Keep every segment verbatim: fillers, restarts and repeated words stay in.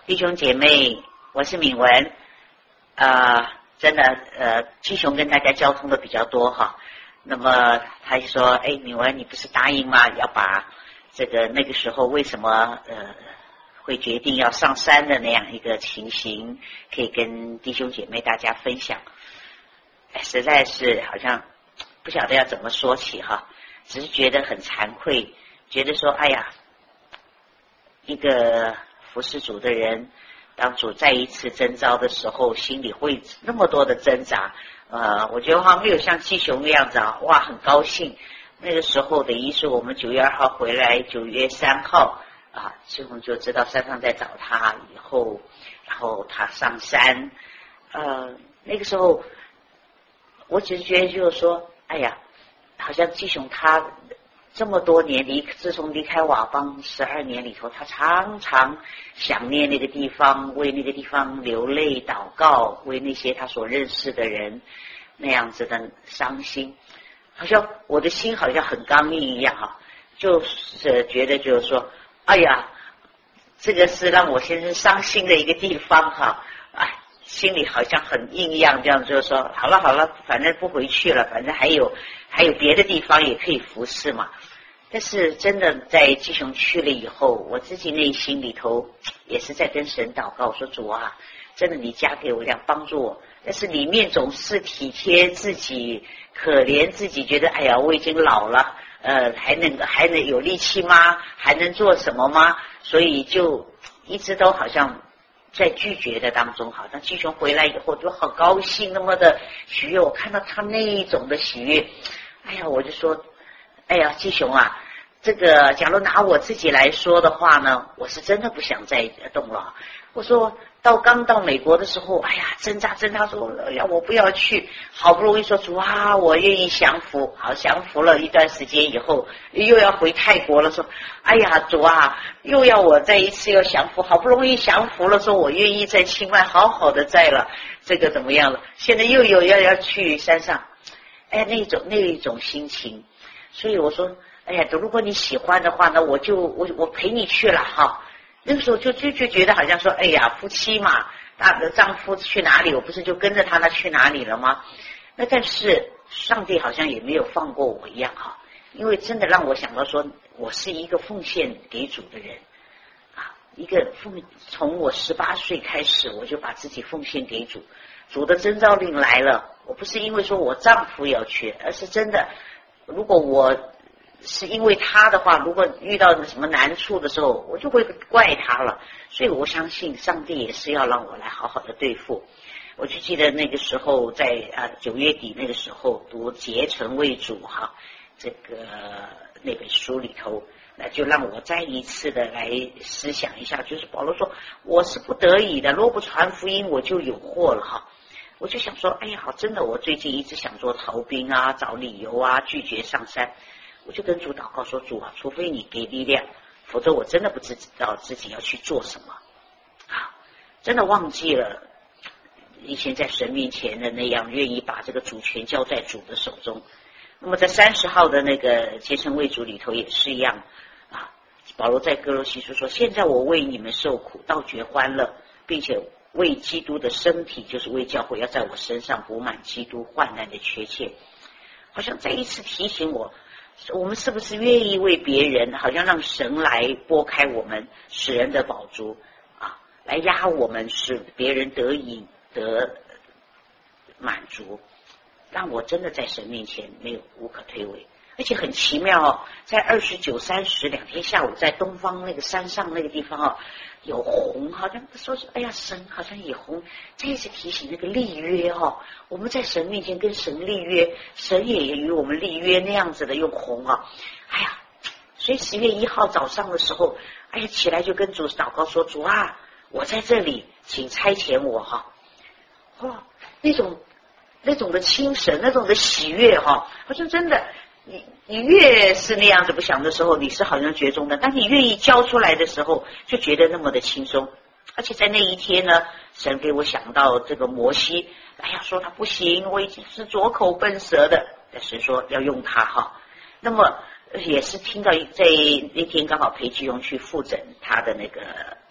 弟兄姐妹，我是敏文。呃，真的，呃，基雄跟大家交通的比较多哈。那么他就说：“哎，敏文，你不是答应吗？要把这个那个时候为什么呃会决定要上山的那样一个情形，可以跟弟兄姐妹大家分享。”哎，实在是好像不晓得要怎么说起哈，只是觉得很惭愧，觉得说：“哎呀，一个服侍主的人，当主再一次征召的时候，心里会那么多的挣扎。呃，我觉得好像没有像基雄那样子啊，哇，很高兴。那个时候等于是我们九月二号回来，九月三号啊，基雄就知道山上在找他，以后然后他上山。呃，那个时候我只是觉得就是说，哎呀，好像基雄他这么多年离，自从离开瓦邦十二年里头，他常常想念那个地方，为那个地方流泪祷告，为那些他所认识的人那样子的伤心，好像我的心好像很刚硬一样哈，就是觉得就是说，哎呀，这个是让我先生伤心的一个地方哈，哎，心里好像很硬一样，这样就是说，好了好了，反正不回去了，反正还有还有别的地方也可以服侍嘛。但是真的在基雄去了以后，我自己内心里头也是在跟神祷告，说主啊，真的你加给我这样帮助我，但是里面总是体贴自己，可怜自己，觉得哎呀我已经老了，呃还能还能有力气吗？还能做什么吗？所以就一直都好像在拒绝的当中，好像基雄回来以后就好高兴，那么的喜悦，我看到他那一种的喜悦，哎呀我就说，哎呀基雄啊，这个假如拿我自己来说的话呢，我是真的不想再动了。我说到刚到美国的时候，哎呀挣扎挣扎说哎呀我不要去，好不容易说主啊我愿意降服，好降服了一段时间以后，又要回泰国了，说哎呀主啊又要我再一次要降服，好不容易降服了，说我愿意在清迈好好的在了，这个怎么样了，现在又有要要去山上，哎那种那一种心情，所以我说哎呀，如果你喜欢的话呢，我就我我陪你去了哈。那个时候就就就觉得好像说，哎呀，夫妻嘛，大的丈夫去哪里，我不是就跟着他那去哪里了吗？那但是上帝好像也没有放过我一样哈，因为真的让我想到说，我是一个奉献给主的人啊，一个奉从我十八岁开始，我就把自己奉献给主，主的征召令来了，我不是因为说我丈夫要去，而是真的，如果我是因为他的话，如果遇到什么难处的时候，我就会怪他了。所以我相信上帝也是要让我来好好的对付。我就记得那个时候在啊九月底那个时候读竭诚为主哈这个那本书里头，那就让我再一次的来思想一下，就是保罗说我是不得已的，若不传福音我就有祸了哈。我就想说，哎呀，真的，我最近一直想做逃兵啊，找理由啊，拒绝上山。我就跟主祷告说，主啊，除非你给力量，否则我真的不知道自己要去做什么啊！真的忘记了以前在神面前的那样愿意把这个主权交在主的手中。那么在三十号的那个竭诚为主里头也是一样啊。保罗在哥罗西书说，现在我为你们受苦，倒觉欢乐，并且为基督的身体，就是为教会，要在我身上补满基督患难的缺欠。好像再一次提醒我，我们是不是愿意为别人，好像让神来拨开我们，使人的宝珠啊，来压我们，使别人得以得满足，让我真的在神面前没有无可推诿。而且很奇妙哦，在二十九、三十两天下午，在东方那个山上那个地方哦，有红，好像说是哎呀，神好像也红，这也是提醒那个立约哦。我们在神面前跟神立约，神也与我们立约那样子的用红啊，哎呀，所以十月一号早上的时候，哎呀，起来就跟主祷告说，主啊，我在这里，请差遣我哈。哦，那种那种的清神，那种的喜悦哈，好像真的。你你越是那样子不想的时候，你是好像绝中的，当你愿意交出来的时候，就觉得那么的轻松。而且在那一天呢，神给我想到这个摩西，哎呀，说他不行，我已经是拙口笨舌的，但神说要用他哈。那么也是听到在那天刚好裴基荣去复诊他的那个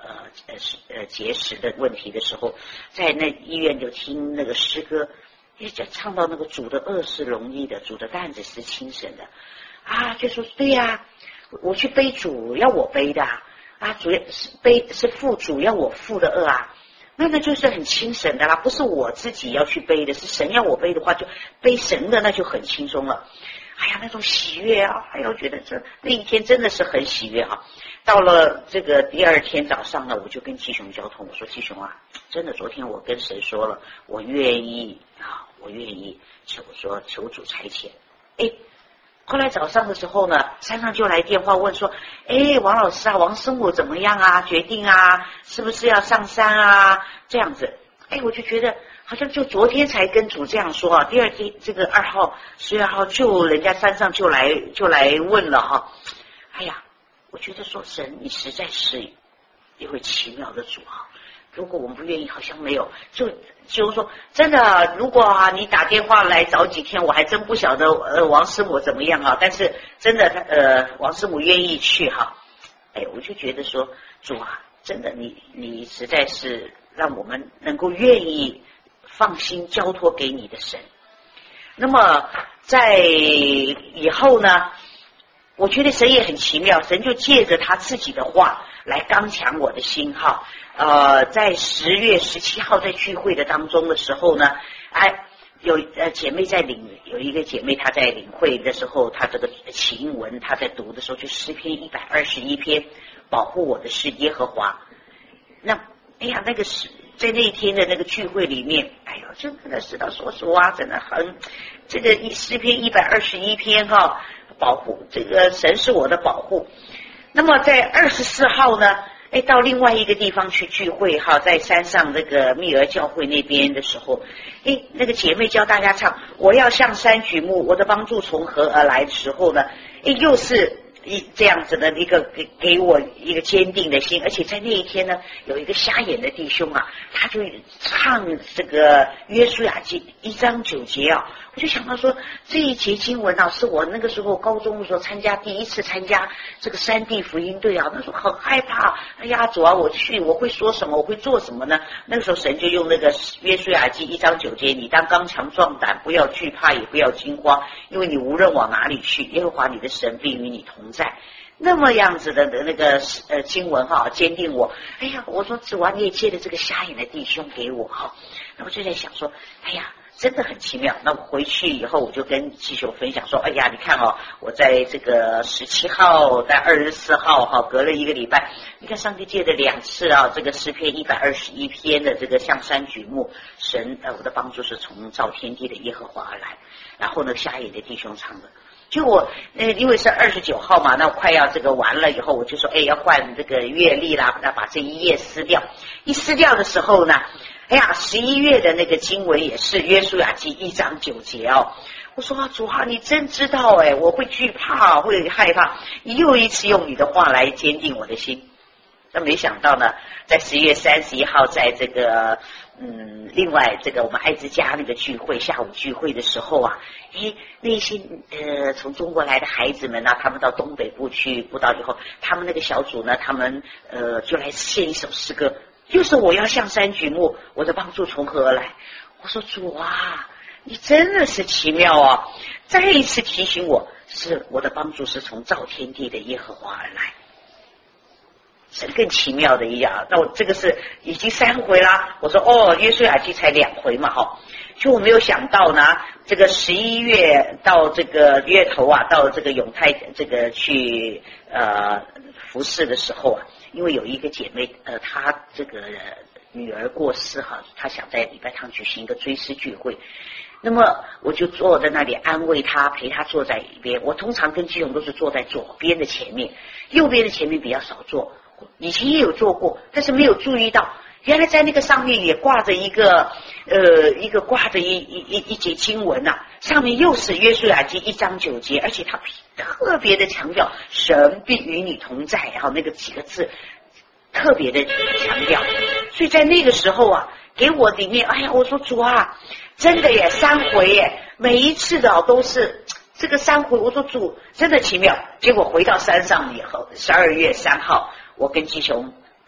呃呃呃结石的问题的时候，在那医院就听那个诗歌，一直唱到那个主的恶是容易的，主的担子是轻省的啊，就说对呀、啊，我去背主要我背的啊，啊主要是背是负主要我负的恶啊。那那就是很轻省的啦，不是我自己要去背的，是神要我背的话，就背神的，那就很轻松了。哎呀，那种喜悦啊，哎呀，我觉得这那一天真的是很喜悦啊。到了这个第二天早上呢，我就跟季雄交通，我说季雄啊，真的昨天我跟神说了，我愿意啊，我愿意求说求主差遣。哎。后来早上的时候呢，山上就来电话问说，哎，王老师啊，王师母怎么样啊？决定啊，是不是要上山啊？这样子，哎，我就觉得好像就昨天才跟主这样说啊，第二天这个二号十月二号就人家山上就来就来问了哈、啊，哎呀，我觉得说神你实在是一位奇妙的主啊。如果我们不愿意，好像没有，就就是说，真的，如果啊你打电话来早几天，我还真不晓得呃王师母怎么样啊。但是真的，呃王师母愿意去哈，哎，我就觉得说主啊，真的你你实在是让我们能够愿意放心交托给你的神。那么在以后呢，我觉得神也很奇妙，神就借着他自己的话来刚强我的心哈。呃，在十月十七号在聚会的当中的时候呢，哎，有呃姐妹在领，有一个姐妹她在领会的时候，她这个起英文她在读的时候，就诗篇一百二十一篇，保护我的是耶和华。那哎呀，那个是在那一天的那个聚会里面，哎呦，真的是到说实话，真的很这个诗篇一百二十一篇哈，保护这个神是我的保护。那么在二十四号呢？哎，到另外一个地方去聚会哈，在山上那个密尔教会那边的时候，哎，那个姐妹教大家唱我要向山举目，我的帮助从何而来的时候呢，哎，又是一这样子的一个给给我一个坚定的心。而且在那一天呢，有一个瞎眼的弟兄啊，他就唱这个约书亚记一章九节啊，我就想到说这一节经文啊，是我那个时候高中的时候参加第一次参加这个山地福音队啊，那时候很害怕，哎呀主啊，我去我会说什么，我会做什么呢？那个时候神就用那个约书亚记一章九节，你当刚强壮胆，不要惧怕，也不要惊慌，因为你无论往哪里去，耶和华你的神必与你同在。那么样子的那个呃经文哈，坚定我。哎呀，我说主啊，你也借着这个瞎眼的弟兄给我哈。那我就在想说，哎呀，真的很奇妙。那我回去以后，我就跟季雄分享说，哎呀，你看哦，我在这个十七号在二十四号哈，隔了一个礼拜，你看上帝借的两次啊，这个诗篇一百二十一篇的这个向山举目，神呃我的帮助是从造天地的耶和华而来。然后呢，瞎眼的弟兄唱的。就我呃，因为是二十九号嘛，那我快要这个完了以后，我就说，哎，要换这个月历啦，要把这一页撕掉。一撕掉的时候呢，哎呀，十一月的那个经文也是约书亚记一章九节哦。我说啊，主啊，你真知道哎，我会惧怕，会害怕。你又一次用你的话来坚定我的心。那没想到呢，在十一月三十一号，在这个嗯，另外这个我们爱之家那个聚会，下午聚会的时候啊，诶，那些呃从中国来的孩子们呢、啊，他们到东北部去布道以后，他们那个小组呢，他们呃就来献一首诗歌，就是我要向山举目，我的帮助从何而来？我说主啊，你真的是奇妙啊！再一次提醒我，是我的帮助是从造天地的耶和华而来。是更奇妙的一样，那我这个是已经三回啦。我说哦，约书亚记才两回嘛，哈，就我没有想到呢，这个十一月到这个月头啊，到这个永泰这个去呃服侍的时候啊，因为有一个姐妹呃，她这个女儿过世哈，她想在礼拜堂举行一个追思聚会。那么我就坐在那里安慰他，陪他坐在一边。我通常跟基勇都是坐在左边的前面，右边的前面比较少坐。以前也有做过，但是没有注意到，原来在那个上面也挂着一个呃一个挂着一一一一节经文啊，上面又是约书亚记一章九节，而且他特别的强调神必与你同在，然后那个几个字特别的强调。所以在那个时候啊，给我里面，哎呀，我说主啊，真的耶，三回耶，每一次的、哦、都是这个三回，我说主真的奇妙。结果回到山上以后，十二月三号。我跟基雄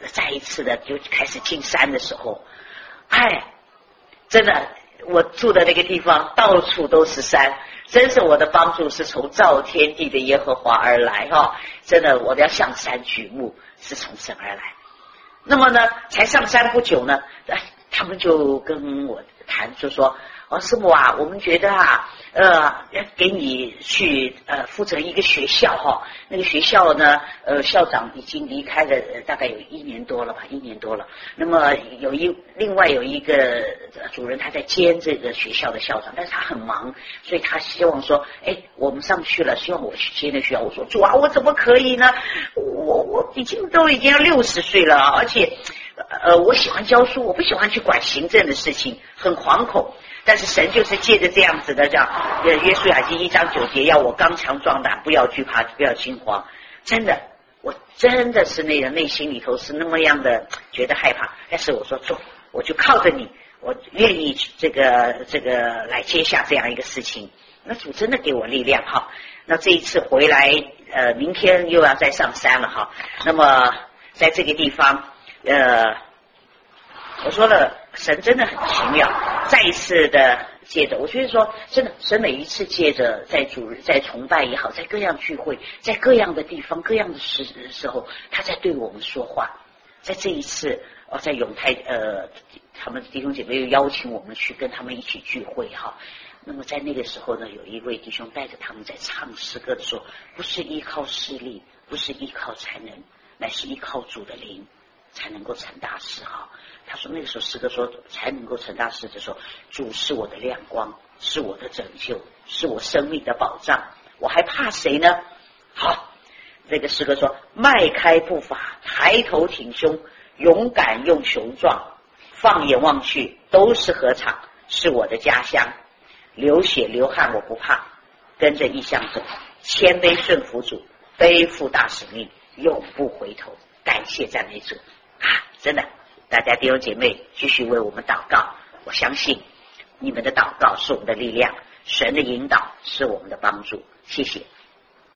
再一次的就开始进山的时候，哎，真的，我住的那个地方到处都是山，真是我的帮助是从造天地的耶和华而来哈、哦！真的，我要向山举目，是从神而来。那么呢，才上山不久呢，他们就跟我谈，就说：“哦，师母啊，我们觉得啊，呃，给你去呃负责一个学校哈、哦，那个学校呢，呃，校长已经离开了、呃、大概有一年多了吧，一年多了。那么有一另外有一个主任他在兼这个学校的校长，但是他很忙，所以他希望说，哎，我们上去了，希望我去接那学校。我说主啊，我怎么可以呢？我我已经都已经要六十岁了，而且。”呃，我喜欢教书，我不喜欢去管行政的事情，很惶恐。但是神就是借着这样子的，这样呃，约书亚记一章九节，要我刚强壮胆，不要惧怕，不要惊慌。真的，我真的是那个内心里头是那么样的觉得害怕。但是我说走，我就靠着你，我愿意这个这个来接下这样一个事情。那主真的给我力量哈。那这一次回来，呃，明天又要再上山了哈。那么在这个地方。呃，我说了，神真的很奇妙，再一次的借着，我觉得说，真的，神每一次借着在主在崇拜也好，在各样聚会，在各样的地方、各样的时时候，他在对我们说话。在这一次，哦，在永泰，呃，他们弟兄姐妹又邀请我们去跟他们一起聚会哈。那么在那个时候呢，有一位弟兄带着他们在唱诗歌的时候，不是依靠势力，不是依靠才能，乃是依靠主的灵。才能够成大事哈。他说那个时候诗歌说才能够成大事的时候，主是我的亮光，是我的拯救，是我生命的保障，我还怕谁呢？好，这个诗歌说迈开步伐，抬头挺胸，勇敢又雄壮，放眼望去都是禾场，是我的家乡，流血流汗我不怕，跟着异象走，谦卑顺服主，背负大使命，永不回头，感谢赞美主啊！真的，大家弟兄姐妹继续为我们祷告，我相信你们的祷告是我们的力量，神的引导是我们的帮助。谢谢。